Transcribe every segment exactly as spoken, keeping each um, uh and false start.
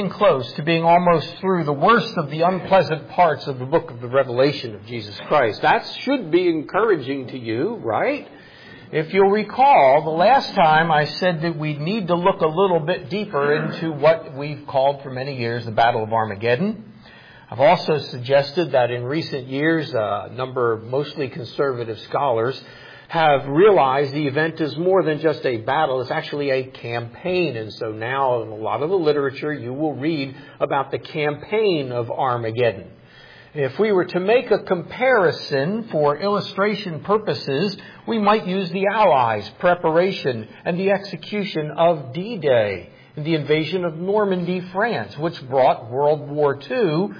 Close to being almost through the worst of the unpleasant parts of the book of the Revelation of Jesus Christ. That should be encouraging to you, right? If you'll recall, the last time I said that we need to look a little bit deeper into what we've called for many years the Battle of Armageddon. I've also suggested that in recent years, a number of mostly conservative scholars have realized the event is more than just a battle. It's actually a campaign. And so now in a lot of the literature, you will read about the campaign of Armageddon. If we were to make a comparison for illustration purposes, we might use the Allies' preparation and the execution of D-Day and the invasion of Normandy, France, which brought World War Two,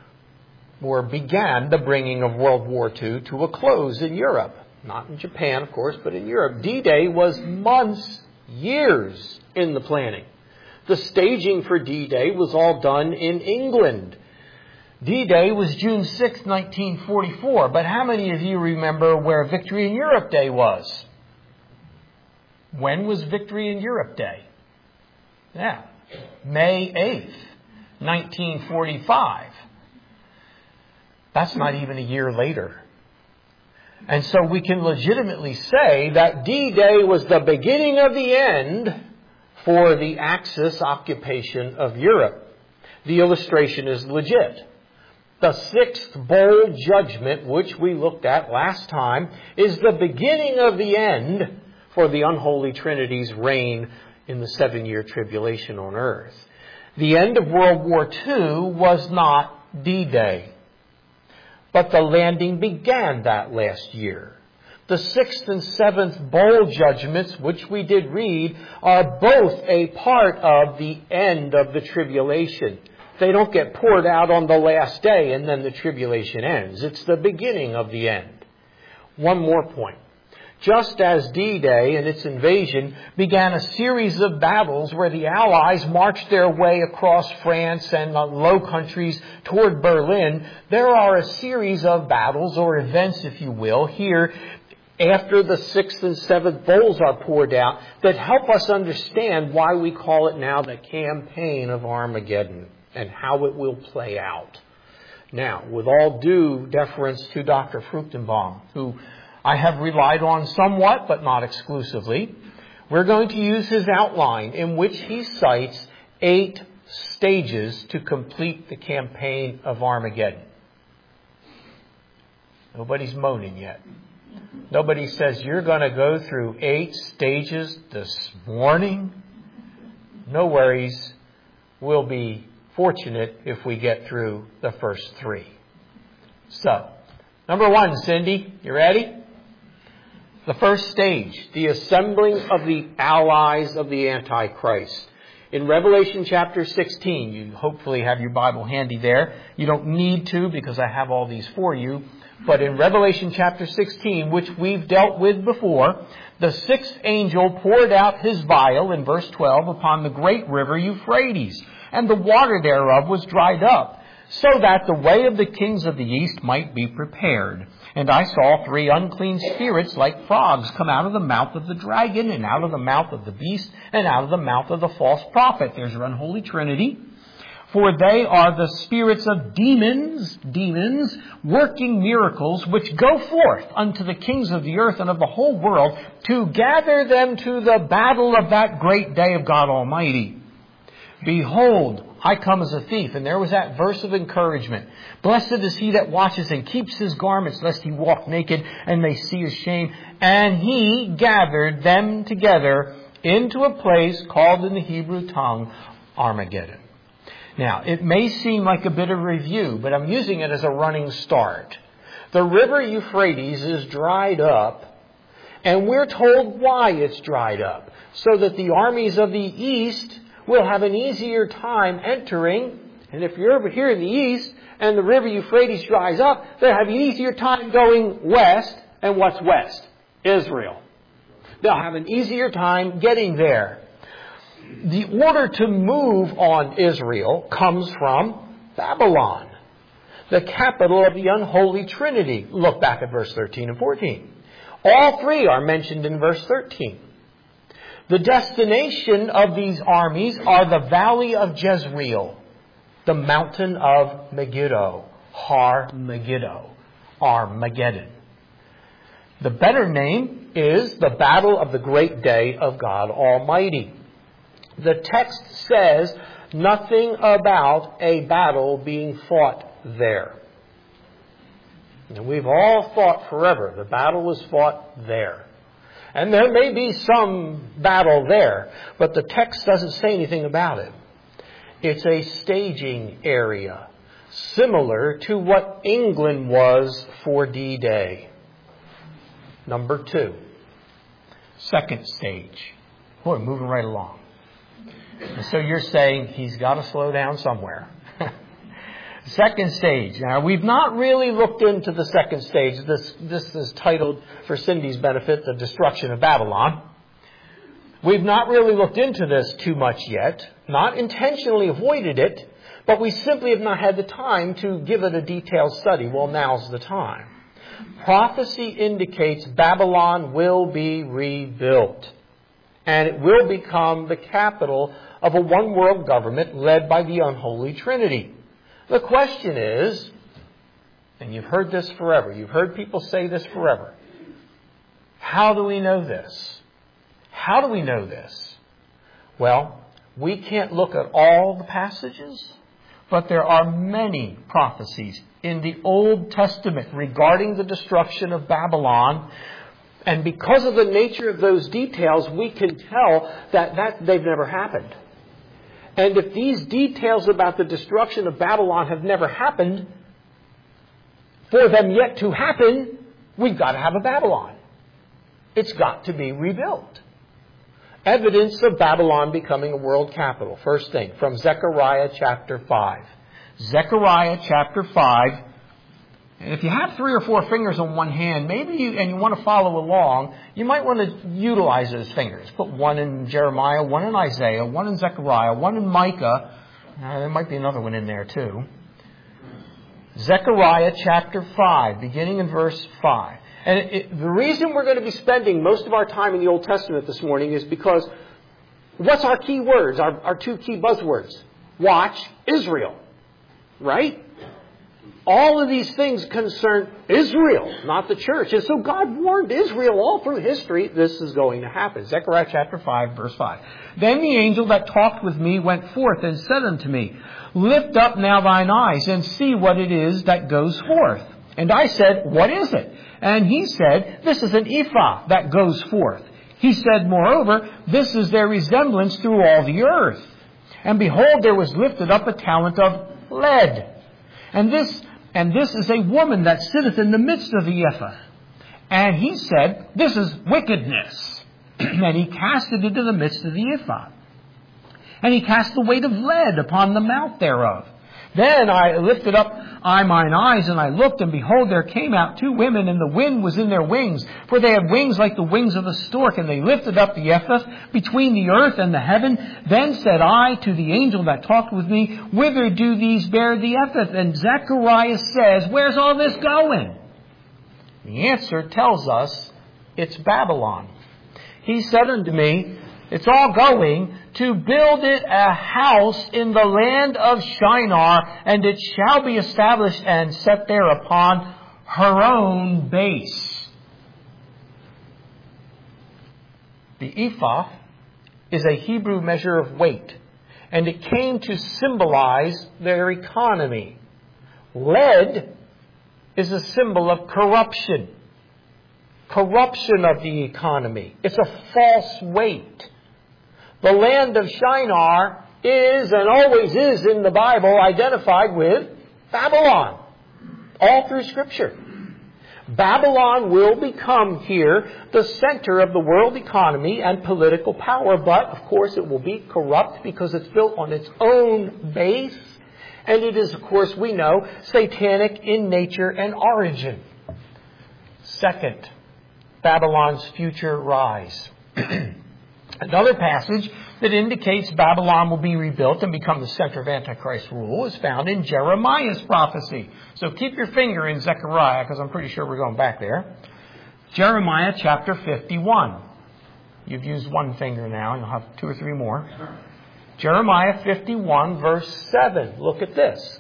or began the bringing of World War Two to a close in Europe. Not in Japan, of course, but in Europe. D-Day was months, years in the planning. The staging for D-Day was all done in England. D-Day was June sixth, nineteen forty-four. But how many of you remember where Victory in Europe Day was? When was Victory in Europe Day? Yeah, May eighth, nineteen forty-five. That's not even a year later. And so we can legitimately say that D-Day was the beginning of the end for the Axis occupation of Europe. The illustration is legit. The sixth bowl judgment, which we looked at last time, is the beginning of the end for the unholy Trinity's reign in the seven-year tribulation on earth. The end of World War Two was not D-Day. But the landing began that last year. The sixth and seventh bowl judgments, which we did read, are both a part of the end of the tribulation. They don't get poured out on the last day and then the tribulation ends. It's the beginning of the end. One more point. Just as D-Day and its invasion began a series of battles where the Allies marched their way across France and the Low Countries toward Berlin, there are a series of battles or events, if you will, here after the sixth and seventh bowls are poured out that help us understand why we call it now the campaign of Armageddon and how it will play out. Now, with all due deference to Doctor Fruchtenbaum, who I have relied on somewhat, but not exclusively, we're going to use his outline in which he cites eight stages to complete the campaign of Armageddon. Nobody's moaning yet. Nobody says, you're going to go through eight stages this morning? No worries. We'll be fortunate if we get through the first three. So, number one, Cindy, you ready? The first stage, the assembling of the allies of the Antichrist. In Revelation chapter sixteen, you hopefully have your Bible handy there. You don't need to because I have all these for you. But in Revelation chapter sixteen, which we've dealt with before, the sixth angel poured out his vial, in verse twelve, upon the great river Euphrates, and the water thereof was dried up, so that the way of the kings of the east might be prepared. And I saw three unclean spirits like frogs come out of the mouth of the dragon, and out of the mouth of the beast, and out of the mouth of the false prophet. There's your unholy trinity. For they are the spirits of demons, demons, working miracles, which go forth unto the kings of the earth and of the whole world, to gather them to the battle of that great day of God Almighty. Behold, I come as a thief. And there was that verse of encouragement. Blessed is he that watches and keeps his garments, lest he walk naked and they see his shame. And he gathered them together into a place called in the Hebrew tongue Armageddon. Now, it may seem like a bit of review, but I'm using it as a running start. The river Euphrates is dried up, and we're told why it's dried up. So that the armies of the east will have an easier time entering. And if you're over here in the east and the river Euphrates dries up, they'll have an easier time going west. And what's west? Israel. They'll have an easier time getting there. The order to move on Israel comes from Babylon, the capital of the unholy trinity. Look back at verse thirteen and fourteen. All three are mentioned in verse thirteen. The destination of these armies are the valley of Jezreel, the mountain of Megiddo, Har Megiddo, Armageddon. The better name is the battle of the great day of God Almighty. The text says nothing about a battle being fought there. And we've all thought forever the battle was fought there. And there may be some battle there, but the text doesn't say anything about it. It's a staging area, similar to what England was for D-Day. Number two, second stage. Boy, moving right along. And so you're saying he's got to slow down somewhere. Second stage. Now, we've not really looked into the second stage. This, this is titled, for Cindy's benefit, The Destruction of Babylon. We've not really looked into this too much yet. Not intentionally avoided it, but we simply have not had the time to give it a detailed study. Well, now's the time. Prophecy indicates Babylon will be rebuilt. And it will become the capital of a one-world government led by the unholy Trinity. The question is, and you've heard this forever, you've heard people say this forever, how do we know this? How do we know this? Well, we can't look at all the passages, but there are many prophecies in the Old Testament regarding the destruction of Babylon. And because of the nature of those details, we can tell that, that they've never happened. And if these details about the destruction of Babylon have never happened, for them yet to happen, we've got to have a Babylon. It's got to be rebuilt. Evidence of Babylon becoming a world capital. First thing, from Zechariah chapter five. Zechariah chapter five. And if you have three or four fingers on one hand, maybe you, and you want to follow along, you might want to utilize those fingers. Put one in Jeremiah, one in Isaiah, one in Zechariah, one in Micah. Uh, there might be another one in there too. Zechariah chapter five, beginning in verse five. And it, it, the reason we're going to be spending most of our time in the Old Testament this morning is because what's our key words, our, our two key buzzwords? Watch Israel, right? All of these things concern Israel, not the church. And so God warned Israel all through history, this is going to happen. Zechariah chapter five, verse five. Then the angel that talked with me went forth and said unto me, Lift up now thine eyes and see what it is that goes forth. And I said, What is it? And he said, This is an ephah that goes forth. He said, Moreover, this is their resemblance through all the earth. And behold, there was lifted up a talent of lead. And this And this is a woman that sitteth in the midst of the ephah. And he said, This is wickedness. And he cast it into the midst of the ephah. And he cast the weight of lead upon the mouth thereof. Then I lifted up I mine eyes, and I looked, and behold, there came out two women, and the wind was in their wings. For they had wings like the wings of a stork, and they lifted up the ephah between the earth and the heaven. Then said I to the angel that talked with me, Whither do these bear the ephah? And Zechariah says, Where's all this going? The answer tells us it's Babylon. He said unto me, It's all going to build it a house in the land of Shinar, and it shall be established and set there upon her own base. The ephah is a Hebrew measure of weight, and it came to symbolize their economy. Lead is a symbol of corruption. Corruption of the economy. It's a false weight. The land of Shinar is and always is in the Bible identified with Babylon. All through Scripture. Babylon will become here the center of the world economy and political power, but of course it will be corrupt because it's built on its own base. And it is, of course, we know, satanic in nature and origin. Second, Babylon's future rise. Another passage that indicates Babylon will be rebuilt and become the center of Antichrist rule is found in Jeremiah's prophecy. So keep your finger in Zechariah, because I'm pretty sure we're going back there. Jeremiah chapter fifty-one. You've used one finger now, and you'll have two or three more. Jeremiah fifty-one, verse seven. Look at this.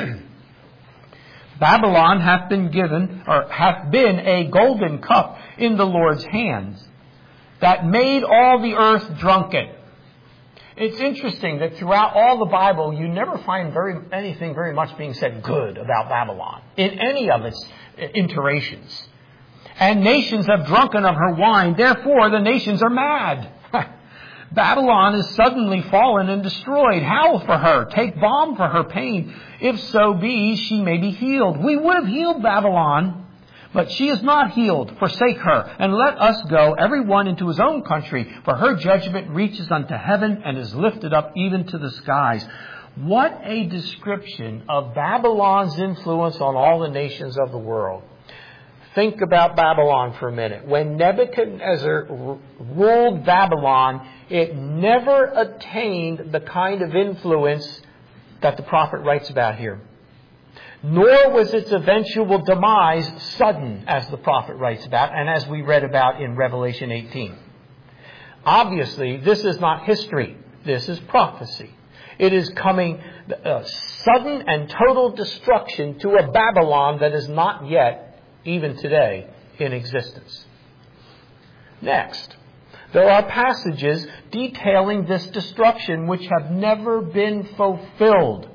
Babylon hath been given, or hath been a golden cup in the Lord's hands, that made all the earth drunken. It's interesting that throughout all the Bible, you never find very anything very much being said good about Babylon in any of its iterations. And nations have drunken of her wine, therefore the nations are mad. Babylon is suddenly fallen and destroyed. Howl for her. Take balm for her pain. If so be, she may be healed. We would have healed Babylon, but she is not healed. Forsake her, and let us go, every one into his own country, for her judgment reaches unto heaven and is lifted up even to the skies. What a description of Babylon's influence on all the nations of the world. Think about Babylon for a minute. When Nebuchadnezzar ruled Babylon, it never attained the kind of influence that the prophet writes about here. Nor was its eventual demise sudden, as the prophet writes about, and as we read about in Revelation eighteen. Obviously, this is not history. This is prophecy. It is coming uh, sudden and total destruction to a Babylon that is not yet, even today, in existence. Next, there are passages detailing this destruction which have never been fulfilled.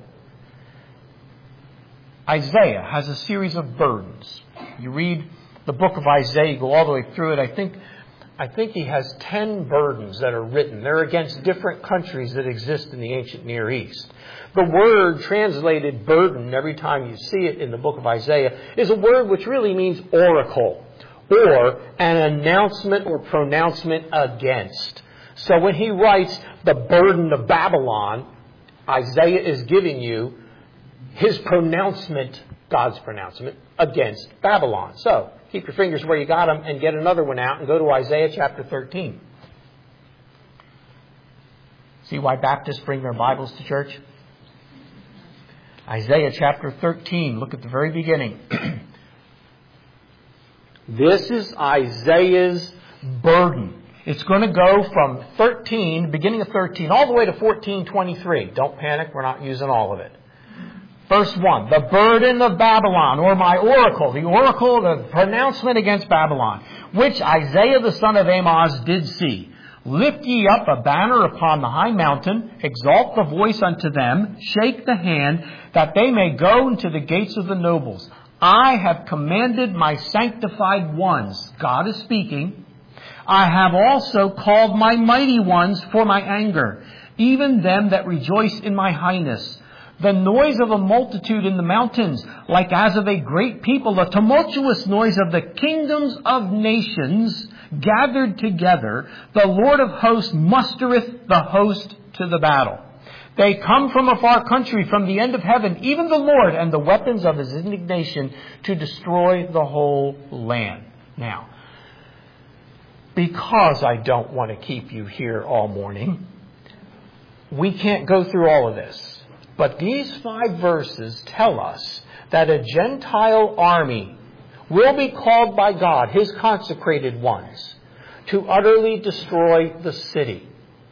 Isaiah has a series of burdens. You read the book of Isaiah, you go all the way through it. I think, I think he has ten burdens that are written. They're against different countries that exist in the ancient Near East. The word translated burden, every time you see it in the book of Isaiah, is a word which really means oracle, or an announcement or pronouncement against. So when he writes the burden of Babylon, Isaiah is giving you his pronouncement, God's pronouncement, against Babylon. So keep your fingers where you got them and get another one out and go to Isaiah chapter thirteen. See why Baptists bring their Bibles to church? Isaiah chapter thirteen, look at the very beginning. This is Isaiah's burden. It's going to go from thirteen, beginning of thirteen, all the way to fourteen twenty-three. Don't panic, we're not using all of it. Verse one, the burden of Babylon, or my oracle, the oracle, the pronouncement against Babylon, which Isaiah the son of Amoz did see. Lift ye up a banner upon the high mountain, exalt the voice unto them, shake the hand, that they may go into the gates of the nobles. I have commanded my sanctified ones. God is speaking. I have also called my mighty ones for my anger, even them that rejoice in my highness. The noise of a multitude in the mountains, like as of a great people, the tumultuous noise of the kingdoms of nations gathered together. The Lord of hosts mustereth the host to the battle. They come from a far country, from the end of heaven, even the Lord, and the weapons of his indignation to destroy the whole land. Now, because I don't want to keep you here all morning, we can't go through all of this. But these five verses tell us that a Gentile army will be called by God, his consecrated ones, to utterly destroy the city.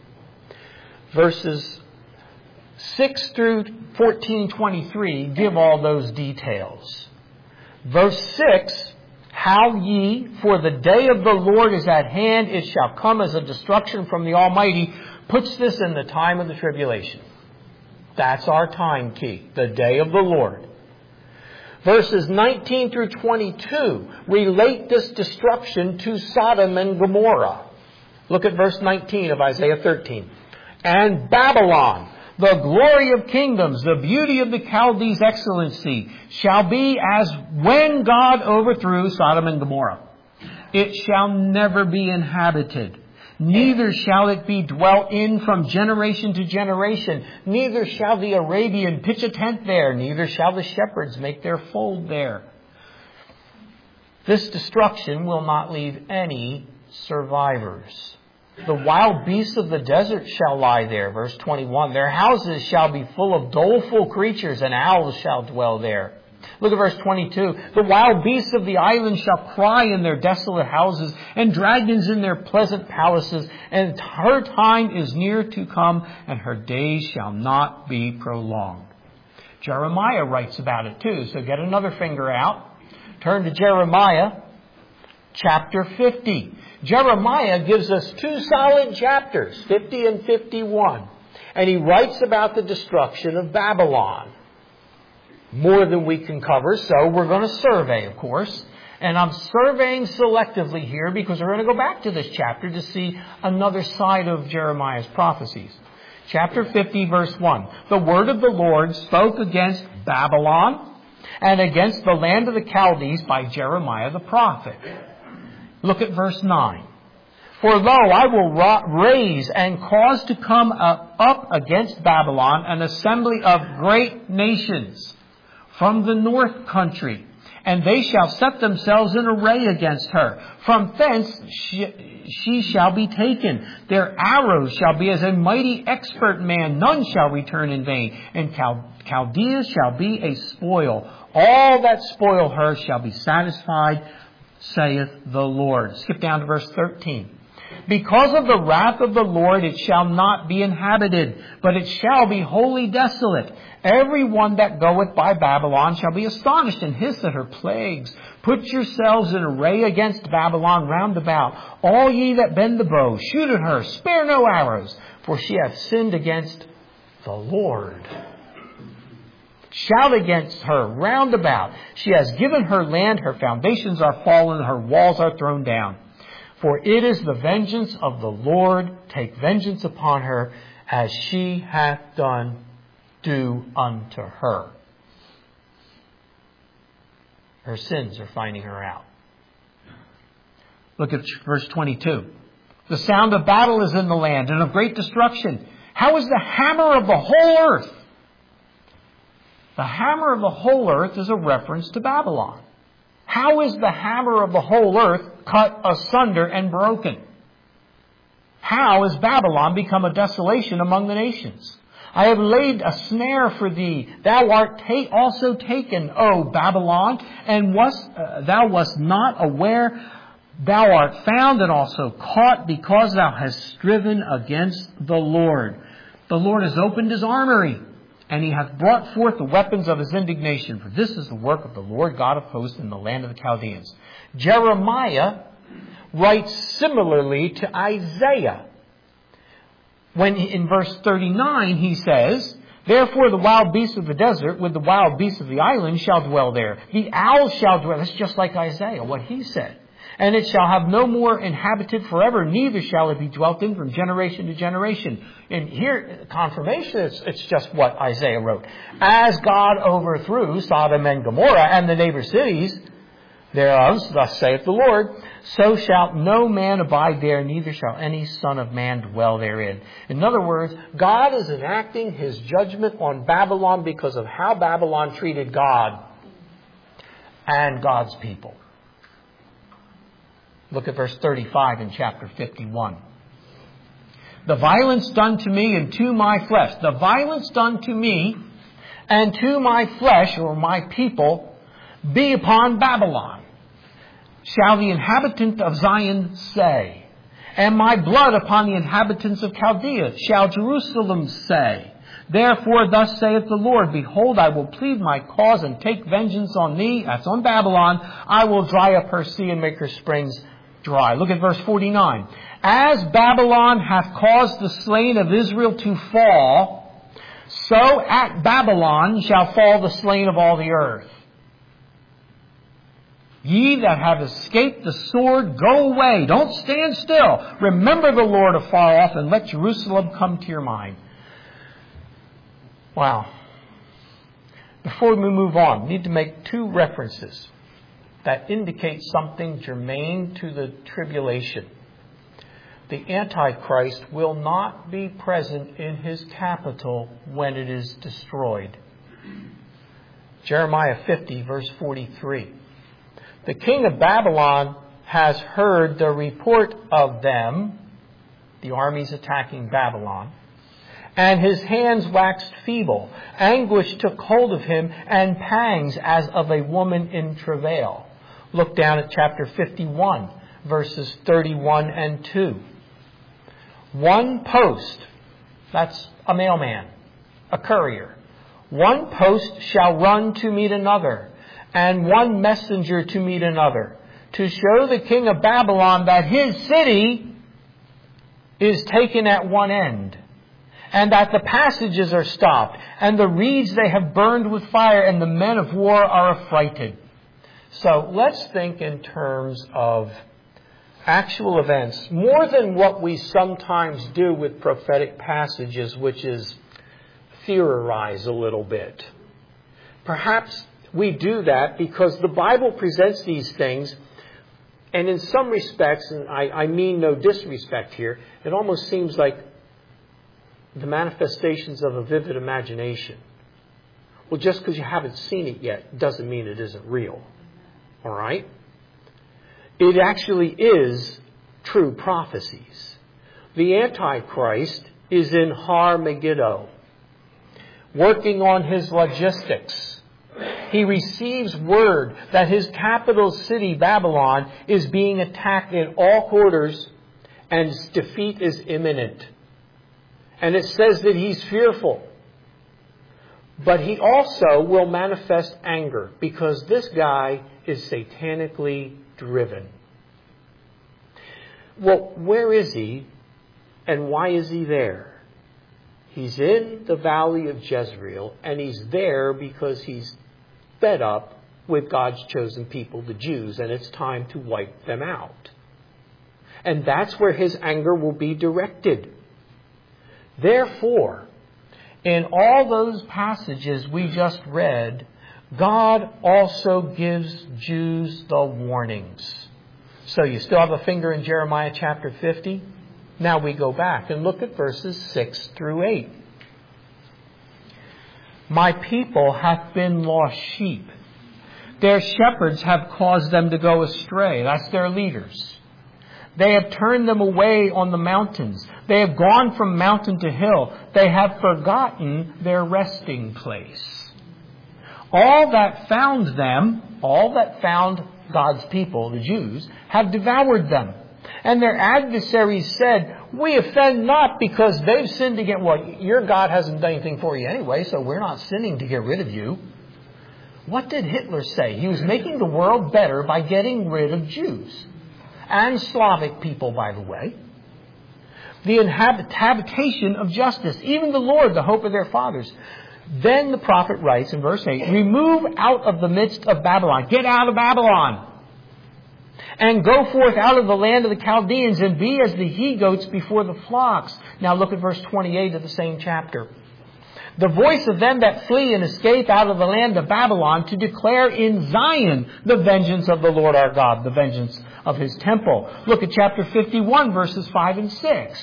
Verses six through fourteen twenty-three give all those details. Verse six, how ye, for the day of the Lord is at hand, it shall come as a destruction from the Almighty, puts this in the time of the tribulation. That's our time key, the day of the Lord. Verses nineteen through twenty-two relate this destruction to Sodom and Gomorrah. Look at verse nineteen of Isaiah thirteen. And Babylon, the glory of kingdoms, the beauty of the Chaldees' excellency, shall be as when God overthrew Sodom and Gomorrah. It shall never be inhabited. Neither shall it be dwelt in from generation to generation. Neither shall the Arabian pitch a tent there. Neither shall the shepherds make their fold there. This destruction will not leave any survivors. The wild beasts of the desert shall lie there. Verse twenty-one. Their houses shall be full of doleful creatures, and owls shall dwell there. Look at verse twenty-two. The wild beasts of the island shall cry in their desolate houses, and dragons in their pleasant palaces. And her time is near to come, and her days shall not be prolonged. Jeremiah writes about it too. So get another finger out. Turn to Jeremiah chapter fifty. Jeremiah gives us two solid chapters, fifty and fifty-one. And he writes about the destruction of Babylon. More than we can cover, so we're going to survey, of course. And I'm surveying selectively here because we're going to go back to this chapter to see another side of Jeremiah's prophecies. Chapter fifty, verse one. The word of the Lord spoke against Babylon and against the land of the Chaldees by Jeremiah the prophet. Look at verse nine. For lo, I will raise and cause to come up against Babylon an assembly of great nations from the north country, and they shall set themselves in array against her. From thence she, she shall be taken. Their arrows shall be as a mighty expert man. None shall return in vain. And Chal- Chaldea shall be a spoil. All that spoil her shall be satisfied, saith the Lord. Skip down to verse thirteen. Because of the wrath of the Lord it shall not be inhabited, but it shall be wholly desolate. Every one that goeth by Babylon shall be astonished and hiss at her plagues. Put yourselves in array against Babylon round about. All ye that bend the bow, shoot at her, spare no arrows, for she hath sinned against the Lord. Shout against her round about. She has given her land, her foundations are fallen, her walls are thrown down. For it is the vengeance of the Lord. Take vengeance upon her, as she hath done, do unto her. Her sins are finding her out. Look at verse twenty-two. The sound of battle is in the land, and of great destruction. How is the hammer of the whole earth? The hammer of the whole earth is a reference to Babylon. How is the hammer of the whole earth cut asunder and broken? How has Babylon become a desolation among the nations? I have laid a snare for thee. Thou art ta- also taken, O Babylon, and wast, uh, thou wast not aware. Thou art found and also caught, because thou hast striven against the Lord. The Lord has opened his armory, and he hath brought forth the weapons of his indignation. For this is the work of the Lord God of hosts in the land of the Chaldeans. Jeremiah writes similarly to Isaiah. When in verse thirty-nine he says, Therefore the wild beasts of the desert with the wild beasts of the island shall dwell there. The owl shall dwell. That's just like Isaiah, what he said. And it shall have no more inhabited forever, neither shall it be dwelt in from generation to generation. And here, confirmation, it's, it's just what Isaiah wrote. As God overthrew Sodom and Gomorrah and the neighbor cities thereof, thus saith the Lord, so shall no man abide there, neither shall any son of man dwell therein. In other words, God is enacting his judgment on Babylon because of how Babylon treated God and God's people. Look at verse thirty-five in chapter fifty-one. The violence done to me and to my flesh. The violence done to me and to my flesh, or my people, be upon Babylon, shall the inhabitant of Zion say. And my blood upon the inhabitants of Chaldea shall Jerusalem say. Therefore thus saith the Lord, Behold, I will plead my cause and take vengeance on thee. That's on Babylon. I will dry up her sea and make her springs dry. Look at verse forty-nine. As Babylon hath caused the slain of Israel to fall, so at Babylon shall fall the slain of all the earth. Ye that have escaped the sword, go away. Don't stand still. Remember the Lord afar off, and let Jerusalem come to your mind. Wow. Before we move on, we need to make two references that indicate something germane to the tribulation. The Antichrist will not be present in his capital when it is destroyed. Jeremiah fifty, verse forty-three. The king of Babylon has heard the report of them, the armies attacking Babylon, and his hands waxed feeble. Anguish took hold of him, and pangs as of a woman in travail. Look down at chapter fifty-one, verses thirty-one and two. One post, that's a mailman, a courier. One post shall run to meet another, and one messenger to meet another, to show the king of Babylon that his city is taken at one end, and that the passages are stopped, and the reeds they have burned with fire, and the men of war are affrighted. So let's think in terms of actual events, more than what we sometimes do with prophetic passages, which is theorize a little bit. Perhaps we do that because the Bible presents these things, and in some respects, and I, I mean no disrespect here, it almost seems like the manifestations of a vivid imagination. Well, just because you haven't seen it yet doesn't mean it isn't real. All right? It actually is true prophecies. The Antichrist is in Har Megiddo, working on his logistics. He receives word that his capital city, Babylon, is being attacked in all quarters and its defeat is imminent. And it says that he's fearful. But he also will manifest anger because this guy is satanically driven. Well, where is he and why is he there? He's in the valley of Jezreel, and he's there because he's fed up with God's chosen people, the Jews, and it's time to wipe them out. And that's where his anger will be directed. Therefore, in all those passages we just read, God also gives Jews the warnings. So you still have a finger in Jeremiah chapter fifty? Now we go back and look at verses six through eight. My people hath been lost sheep. Their shepherds have caused them to go astray. That's their leaders. They have turned them away on the mountains. They have gone from mountain to hill. They have forgotten their resting place. All that found them, all that found God's people, the Jews, have devoured them. And their adversaries said, we offend not because they've sinned against... Well, your God hasn't done anything for you anyway, so we're not sinning to get rid of you. What did Hitler say? He was making the world better by getting rid of Jews. And Slavic people, by the way. The inhabit- habitation of justice. Even the Lord, the hope of their fathers. Then the prophet writes in verse eight, remove out of the midst of Babylon. Get out of Babylon. And go forth out of the land of the Chaldeans and be as the he-goats before the flocks. Now look at verse twenty-eight of the same chapter. The voice of them that flee and escape out of the land of Babylon to declare in Zion the vengeance of the Lord our God, the vengeance of his temple. Look at chapter fifty-one, verses five and six.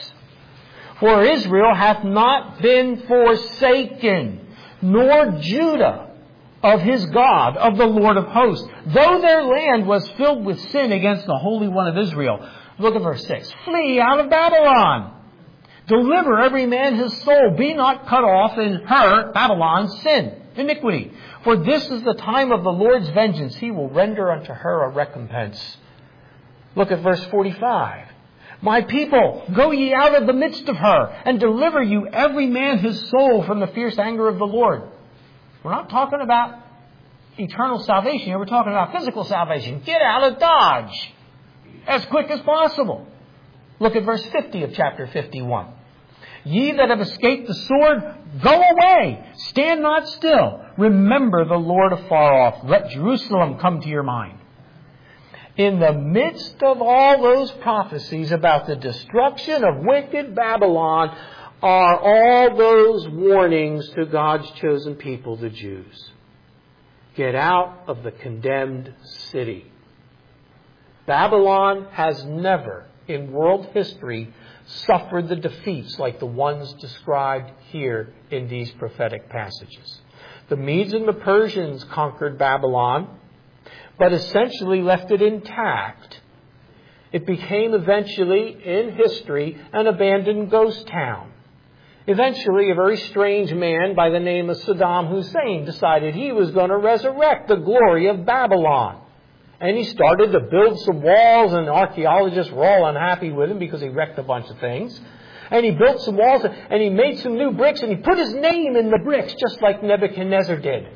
For Israel hath not been forsaken, nor Judah of his God, of the Lord of hosts, though their land was filled with sin against the Holy One of Israel. Look at verse six. Flee out of Babylon. Deliver every man his soul. Be not cut off in her, Babylon's sin, iniquity. For this is the time of the Lord's vengeance. He will render unto her a recompense. Look at verse forty-five. My people, go ye out of the midst of her, and deliver you every man his soul from the fierce anger of the Lord. We're not talking about eternal salvation here. We're talking about physical salvation. Get out of Dodge as quick as possible. Look at verse fifty of chapter fifty-one. Ye that have escaped the sword, go away. Stand not still. Remember the Lord afar off. Let Jerusalem come to your mind. In the midst of all those prophecies about the destruction of wicked Babylon are all those warnings to God's chosen people, the Jews. Get out of the condemned city. Babylon has never in world history suffered the defeats like the ones described here in these prophetic passages. The Medes and the Persians conquered Babylon, but essentially left it intact. It became eventually, in history, an abandoned ghost town. Eventually, a very strange man by the name of Saddam Hussein decided he was going to resurrect the glory of Babylon. And he started to build some walls, and archaeologists were all unhappy with him because he wrecked a bunch of things. And he built some walls, and he made some new bricks, and he put his name in the bricks, just like Nebuchadnezzar did.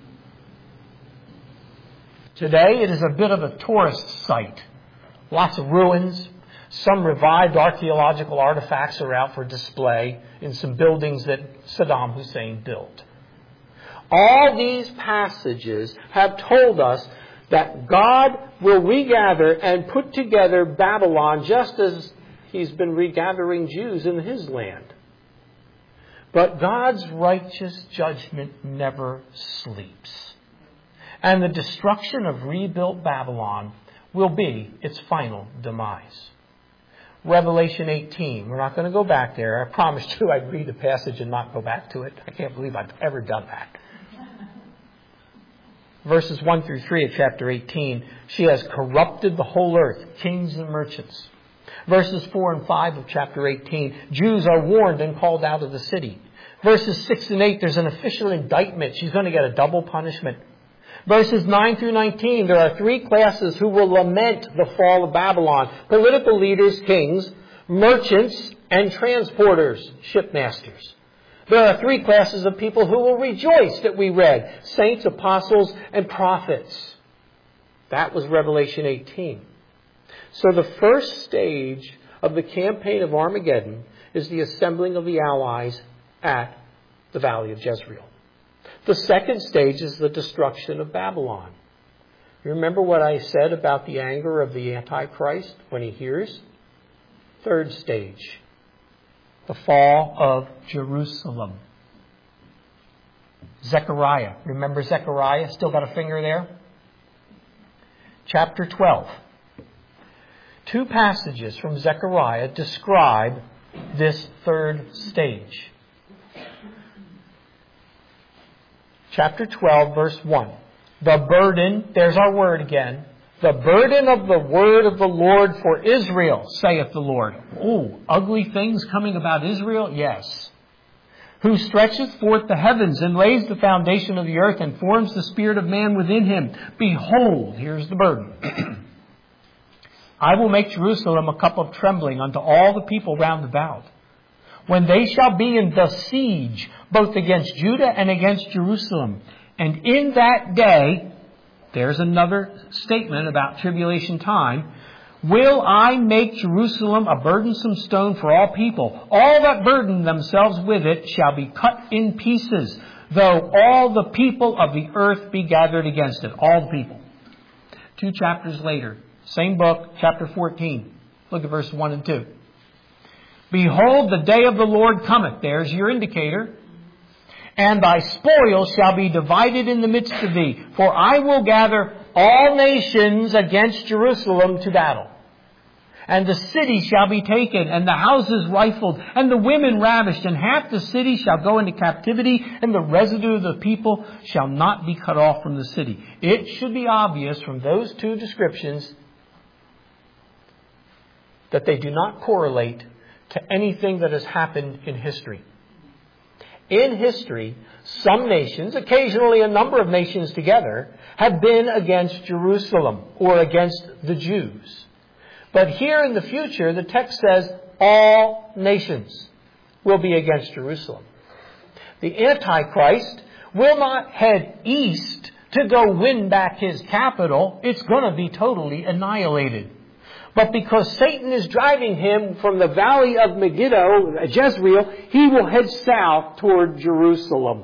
Today, it is a bit of a tourist site. Lots of ruins. Some revived archaeological artifacts are out for display in some buildings that Saddam Hussein built. All these passages have told us that God will regather and put together Babylon just as He's been regathering Jews in His land. But God's righteous judgment never sleeps. And the destruction of rebuilt Babylon will be its final demise. Revelation eighteen. We're not going to go back there. I promised you I'd read the passage and not go back to it. I can't believe I've ever done that. Verses one through three of chapter eighteen. She has corrupted the whole earth, kings and merchants. Verses four and five of chapter eighteen. Jews are warned and called out of the city. Verses six and eight. There's an official indictment. She's going to get a double punishment. Verses nine through nineteen, there are three classes who will lament the fall of Babylon. Political leaders, kings, merchants, and transporters, shipmasters. There are three classes of people who will rejoice that we read. Saints, apostles, and prophets. That was Revelation eighteen. So the first stage of the campaign of Armageddon is the assembling of the allies at the Valley of Jezreel. The second stage is the destruction of Babylon. You remember what I said about the anger of the Antichrist when he hears? Third stage, the fall of Jerusalem. Zechariah. Remember Zechariah? Still got a finger there? Chapter twelve. Two passages from Zechariah describe this third stage. Chapter twelve, verse one. The burden, there's our word again. The burden of the word of the Lord for Israel, saith the Lord. Oh, ugly things coming about Israel? Yes. Who stretcheth forth the heavens and lays the foundation of the earth and forms the spirit of man within him. Behold, here's the burden. I will make Jerusalem a cup of trembling unto all the people round about. When they shall be in the siege, both against Judah and against Jerusalem. And in that day, there's another statement about tribulation time, will I make Jerusalem a burdensome stone for all people. All that burden themselves with it shall be cut in pieces, though all the people of the earth be gathered against it. All the people. Two chapters later, same book, chapter fourteen. Look at verse one and two. Behold, the day of the Lord cometh. There's your indicator. And thy spoil shall be divided in the midst of thee. For I will gather all nations against Jerusalem to battle. And the city shall be taken, and the houses rifled, and the women ravished, and half the city shall go into captivity, and the residue of the people shall not be cut off from the city. It should be obvious from those two descriptions that they do not correlate to anything that has happened in history. In history, some nations, occasionally a number of nations together, have been against Jerusalem or against the Jews. But here in the future, the text says all nations will be against Jerusalem. The Antichrist will not head east to go win back his capital. It's going to be totally annihilated. But because Satan is driving him from the valley of Megiddo, Jezreel, he will head south toward Jerusalem.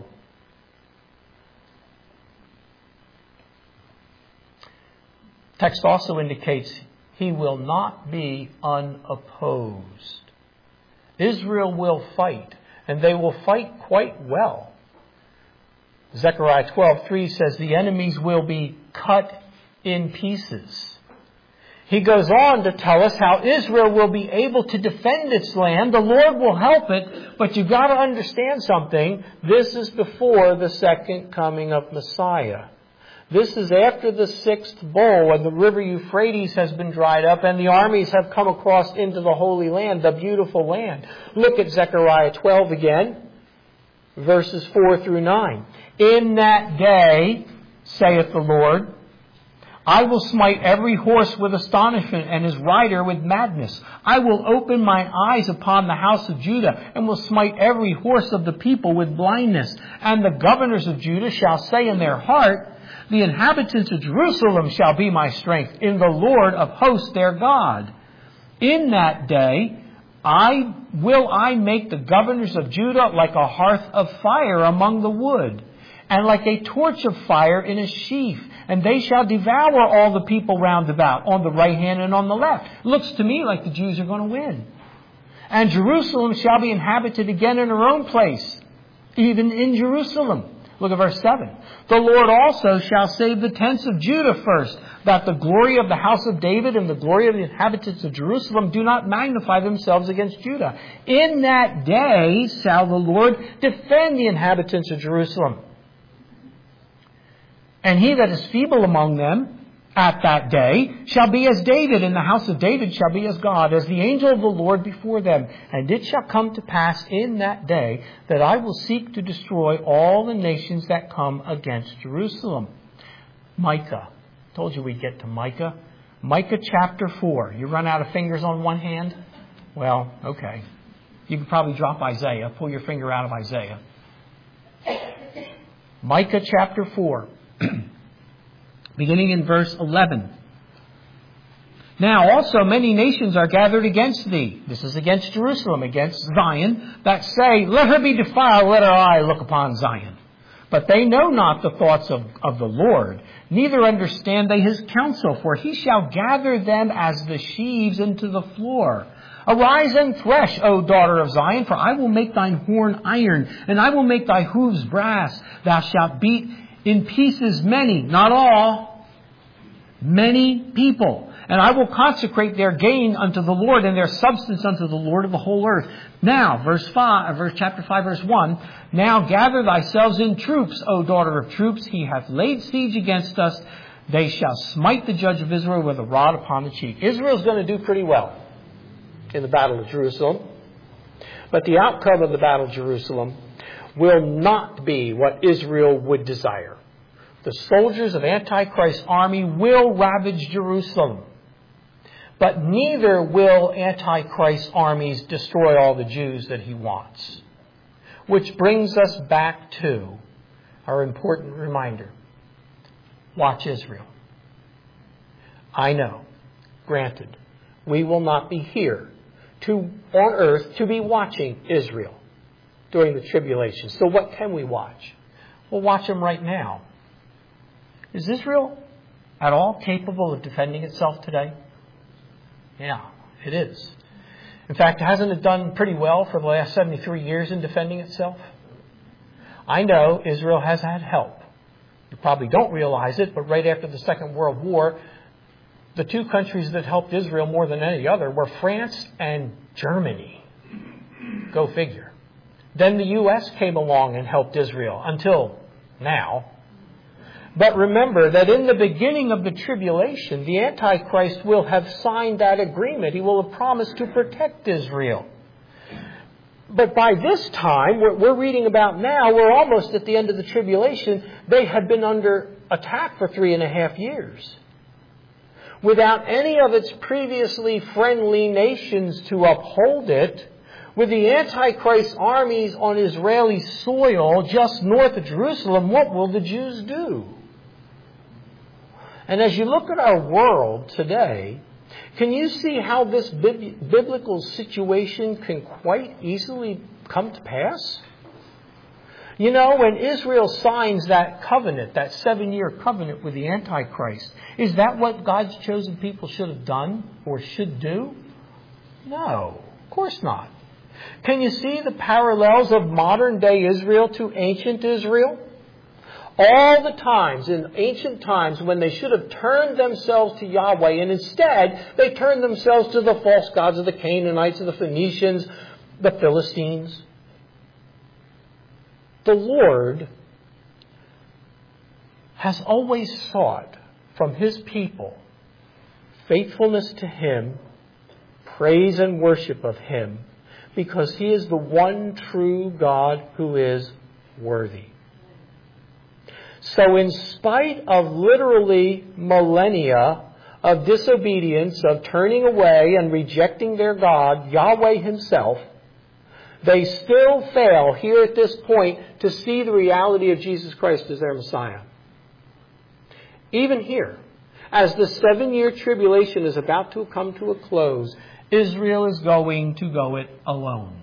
Text also indicates he will not be unopposed. Israel will fight, and they will fight quite well. Zechariah twelve three says the enemies will be cut in pieces. He goes on to tell us how Israel will be able to defend its land. The Lord will help it, but you've got to understand something. This is before the second coming of Messiah. This is after the sixth bowl, when the river Euphrates has been dried up and the armies have come across into the Holy Land, the beautiful land. Look at Zechariah twelve again, verses four through nine. In that day, saith the Lord, I will smite every horse with astonishment and his rider with madness. I will open mine eyes upon the house of Judah and will smite every horse of the people with blindness. And the governors of Judah shall say in their heart, the inhabitants of Jerusalem shall be my strength in the Lord of hosts their God. In that day I will I make the governors of Judah like a hearth of fire among the wood, and like a torch of fire in a sheaf. And they shall devour all the people round about, on the right hand and on the left. Looks to me like the Jews are going to win. And Jerusalem shall be inhabited again in her own place, even in Jerusalem. Look at verse seven. The Lord also shall save the tents of Judah first, that the glory of the house of David and the glory of the inhabitants of Jerusalem do not magnify themselves against Judah. In that day shall the Lord defend the inhabitants of Jerusalem. And he that is feeble among them at that day shall be as David, and the house of David shall be as God, as the angel of the Lord before them. And it shall come to pass in that day that I will seek to destroy all the nations that come against Jerusalem. Micah. Told you we'd get to Micah. Micah chapter four. You run out of fingers on one hand? Well, okay. You could probably drop Isaiah. Pull your finger out of Isaiah. Micah chapter four. Beginning in verse eleven. Now also many nations are gathered against thee. This is against Jerusalem, against Zion, that say, let her be defiled, let our eye look upon Zion. But they know not the thoughts of, of the Lord, neither understand they his counsel, for he shall gather them as the sheaves into the floor. Arise and thresh, O daughter of Zion, for I will make thine horn iron, and I will make thy hooves brass. Thou shalt beat in pieces many, not all, many people. And I will consecrate their gain unto the Lord, and their substance unto the Lord of the whole earth. Now, verse five, verse chapter five, verse one. Now gather thyselves in troops, O daughter of troops. He hath laid siege against us. They shall smite the judge of Israel with a rod upon the cheek. Israel's going to do pretty well in the battle of Jerusalem. But the outcome of the battle of Jerusalem will not be what Israel would desire. The soldiers of Antichrist's army will ravage Jerusalem. But neither will Antichrist's armies destroy all the Jews that he wants. Which brings us back to our important reminder. Watch Israel. I know, granted, we will not be here to on earth to be watching Israel during the tribulation. So what can we watch? We'll watch them right now. Is Israel at all capable of defending itself today? Yeah, it is. In fact, hasn't it done pretty well for the last seventy-three years in defending itself? I know Israel has had help. You probably don't realize it, but right after the Second World War, the two countries that helped Israel more than any other were France and Germany. Go figure. Then the U S came along and helped Israel until now. But remember that in the beginning of the tribulation, the Antichrist will have signed that agreement. He will have promised to protect Israel. But by this time, what we're reading about now, we're almost at the end of the tribulation. They had been under attack for three and a half years, without any of its previously friendly nations to uphold it. With the Antichrist armies on Israeli soil just north of Jerusalem, what will the Jews do? And as you look at our world today, can you see how this biblical situation can quite easily come to pass? You know, when Israel signs that covenant, that seven-year covenant with the Antichrist, is that what God's chosen people should have done or should do? No, of course not. Can you see the parallels of modern-day Israel to ancient Israel? All the times, in ancient times, when they should have turned themselves to Yahweh, and instead they turned themselves to the false gods of the Canaanites, of the Phoenicians, the Philistines. The Lord has always sought from His people faithfulness to Him, praise and worship of Him, because He is the one true God who is worthy. So in spite of literally millennia of disobedience, of turning away and rejecting their God, Yahweh Himself, they still fail here at this point to see the reality of Jesus Christ as their Messiah. Even here, as the seven-year tribulation is about to come to a close, Israel is going to go it alone.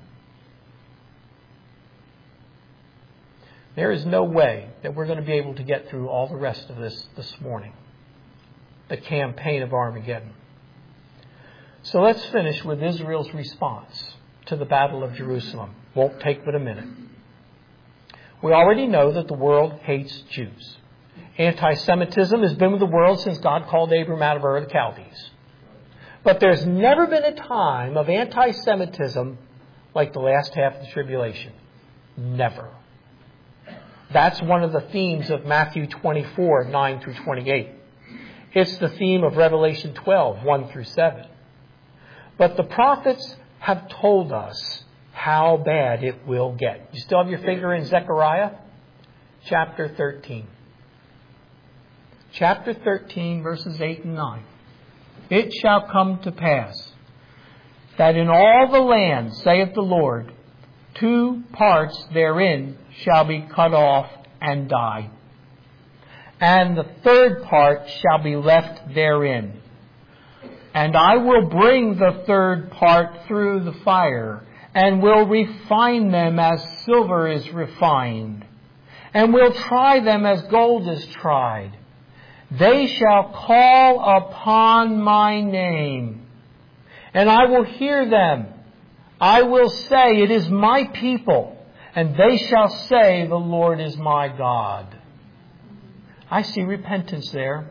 There is no way that we're going to be able to get through all the rest of this this morning. The campaign of Armageddon. So let's finish with Israel's response to the Battle of Jerusalem. Won't take but a minute. We already know that the world hates Jews. Anti-Semitism has been with the world since God called Abram out of Ur of the Chaldees. But there's never been a time of anti-Semitism like the last half of the tribulation. Never. That's one of the themes of Matthew twenty-four, nine through twenty-eight. It's the theme of Revelation twelve, one through seven. But the prophets have told us how bad it will get. You still have your finger in Zechariah? Chapter thirteen. Chapter thirteen, verses eight and nine. It shall come to pass that in all the land, saith the Lord, two parts therein shall be cut off and die, and the third part shall be left therein. And I will bring the third part through the fire, and will refine them as silver is refined, and will try them as gold is tried. They shall call upon my name, and I will hear them. I will say, it is my people, and they shall say, the Lord is my God. I see repentance there.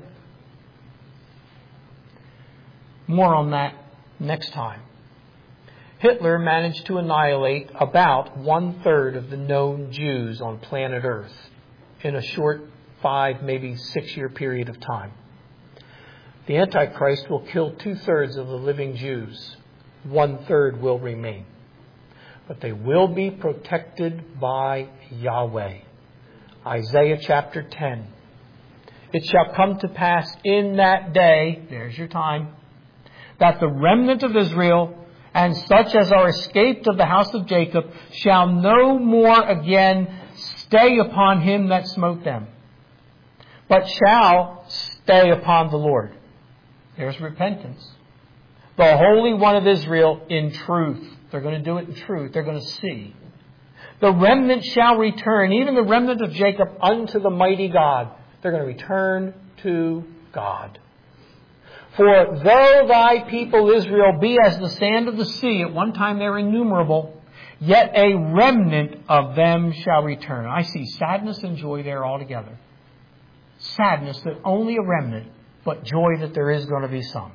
More on that next time. Hitler managed to annihilate about one-third of the known Jews on planet Earth in a short five, maybe six-year period of time. The Antichrist will kill two-thirds of the living Jews. One-third will remain. But they will be protected by Yahweh. Isaiah chapter ten. It shall come to pass in that day, there's your time, that the remnant of Israel and such as are escaped of the house of Jacob shall no more again stay upon him that smote them, but shall stay upon the Lord. There's repentance. The Holy One of Israel in truth. They're going to do it in truth. They're going to see. The remnant shall return, even the remnant of Jacob, unto the mighty God. They're going to return to God. For though thy people Israel be as the sand of the sea, at one time they're innumerable, yet a remnant of them shall return. I see sadness and joy there altogether. Sadness that only a remnant, but joy that there is going to be some.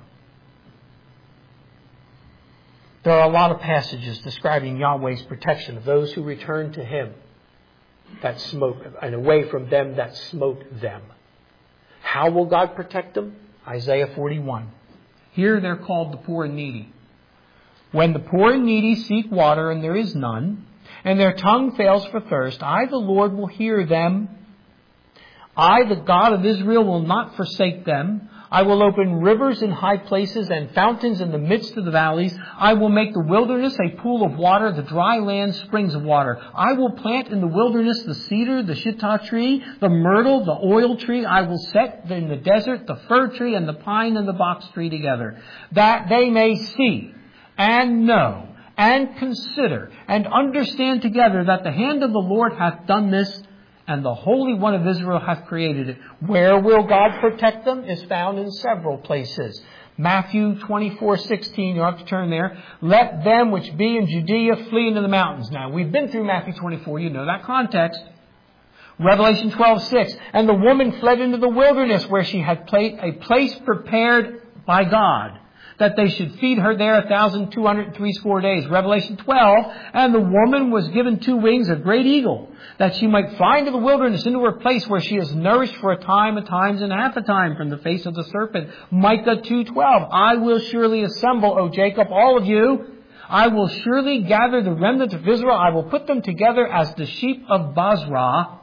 There are a lot of passages describing Yahweh's protection of those who return to Him that smote, and away from them that smote them. How will God protect them? Isaiah forty-one. Here they're called the poor and needy. When the poor and needy seek water and there is none, and their tongue fails for thirst, I, the Lord, will hear them. I, the God of Israel, will not forsake them. I will open rivers in high places and fountains in the midst of the valleys. I will make the wilderness a pool of water, the dry land springs of water. I will plant in the wilderness the cedar, the shittah tree, the myrtle, the oil tree. I will set in the desert the fir tree and the pine and the box tree together, that they may see and know and consider and understand together that the hand of the Lord hath done this, and the Holy One of Israel hath created it. Where will God protect them is found in several places. Matthew twenty-four sixteen, you'll have to turn there. Let them which be in Judea flee into the mountains. Now, we've been through Matthew twenty-four. You know that context. Revelation twelve six. And the woman fled into the wilderness where she had a place prepared by God, that they should feed her there a thousand two hundred and threescore days. Revelation twelve, and the woman was given two wings, a great eagle, that she might fly into the wilderness, into her place where she is nourished for a time, a times, and half a time from the face of the serpent. Micah two twelve, I will surely assemble, O Jacob, all of you. I will surely gather the remnant of Israel. I will put them together as the sheep of Basra.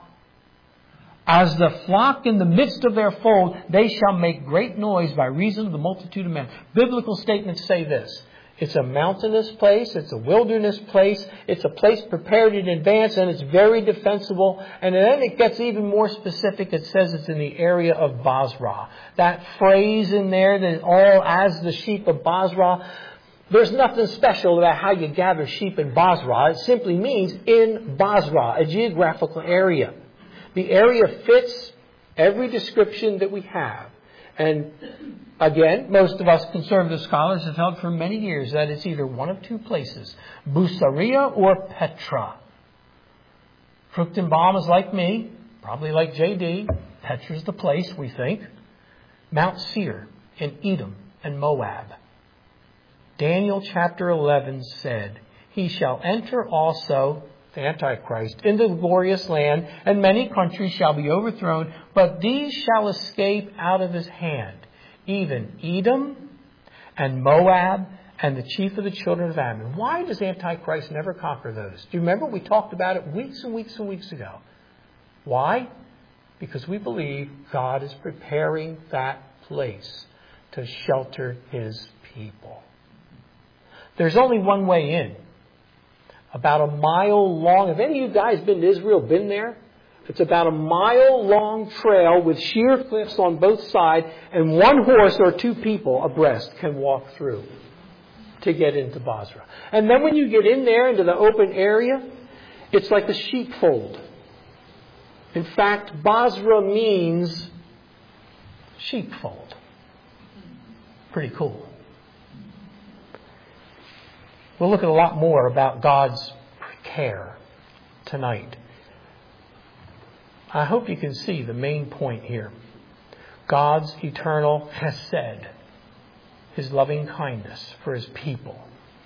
As the flock in the midst of their fold, they shall make great noise by reason of the multitude of men. Biblical statements say this. It's a mountainous place. It's a wilderness place. It's a place prepared in advance, and it's very defensible. And then it gets even more specific. It says it's in the area of Basra. That phrase in there, that all as the sheep of Basra, there's nothing special about how you gather sheep in Basra. It simply means in Basra, a geographical area. The area fits every description that we have. And again, most of us conservative scholars have held for many years that it's either one of two places, Busaria or Petra. Fruchtenbaum is like me, probably like J D. Petra's the place, we think. Mount Seir in Edom and Moab. Daniel chapter eleven said, He shall enter also, the Antichrist, into the glorious land, and many countries shall be overthrown, but these shall escape out of his hand, even Edom and Moab and the chief of the children of Ammon. Why does Antichrist never conquer those? Do you remember we talked about it weeks and weeks and weeks ago? Why? Because we believe God is preparing that place to shelter his people. There's only one way in. About a mile long. Have any of you guys been to Israel, been there? It's about a mile long trail with sheer cliffs on both sides, and one horse or two people abreast can walk through to get into Basra. And then when you get in there into the open area, it's like a sheepfold. In fact, Basra means sheepfold. Pretty cool. We'll look at a lot more about God's care tonight. I hope you can see the main point here. God's eternal hesed, his loving kindness for his people.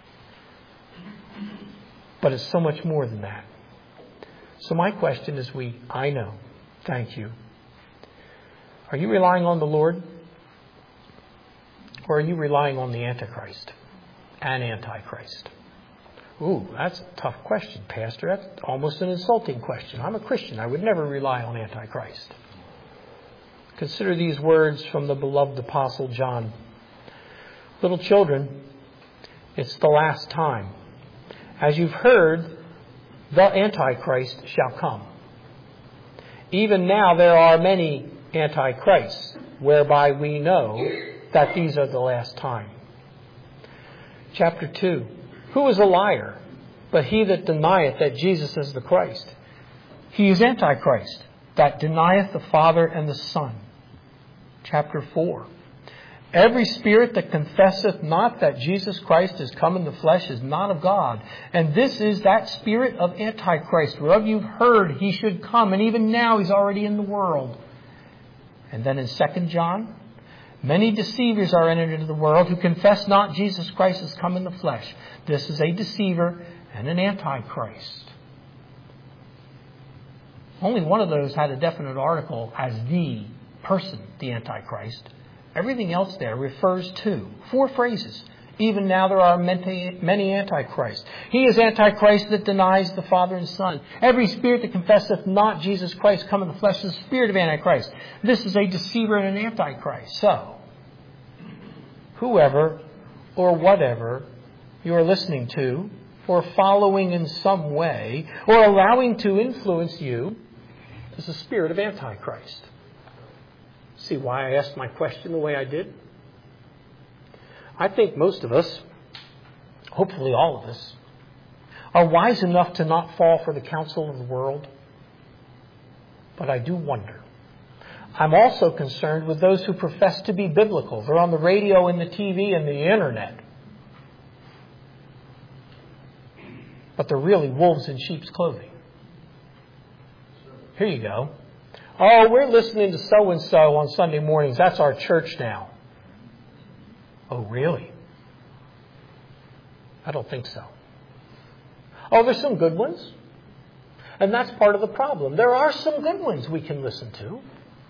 But it's so much more than that. So my question is, we, I know, thank you. Are you relying on the Lord? Or are you relying on the Antichrist? An Antichrist? Ooh, that's a tough question, Pastor. That's almost an insulting question. I'm a Christian. I would never rely on Antichrist. Consider these words from the beloved Apostle John. Little children, it's the last time. As you've heard, the Antichrist shall come. Even now there are many Antichrists, whereby we know that these are the last time. Chapter two. Who is a liar, but he that denieth that Jesus is the Christ? He is Antichrist, that denieth the Father and the Son. Chapter four. Every spirit that confesseth not that Jesus Christ is come in the flesh is not of God. And this is that spirit of Antichrist, whereof you've heard he should come, and even now he's already in the world. And then in Second John, many deceivers are entered into the world who confess not Jesus Christ has come in the flesh. This is a deceiver and an Antichrist. Only one of those had a definite article as the person, the Antichrist. Everything else there refers to four phrases. Even now there are many, many Antichrists. He is Antichrist that denies the Father and Son. Every spirit that confesseth not Jesus Christ come in the flesh is the spirit of Antichrist. This is a deceiver and an Antichrist. So, whoever or whatever you are listening to or following in some way or allowing to influence you is the spirit of Antichrist. See why I asked my question the way I did? I think most of us, hopefully all of us, are wise enough to not fall for the counsel of the world. But I do wonder. I'm also concerned with those who profess to be biblical. They're on the radio and the T V and the internet. But they're really wolves in sheep's clothing. Here you go. Oh, we're listening to so-and-so on Sunday mornings. That's our church now. Oh, really? I don't think so. Oh, there's some good ones. And that's part of the problem. There are some good ones we can listen to.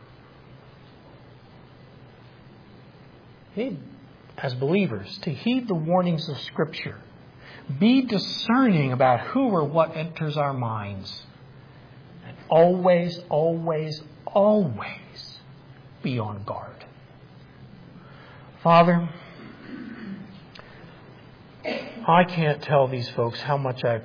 We need, as believers, to heed the warnings of Scripture. Be discerning about who or what enters our minds. And always, always, always be on guard. Father, I can't tell these folks how much I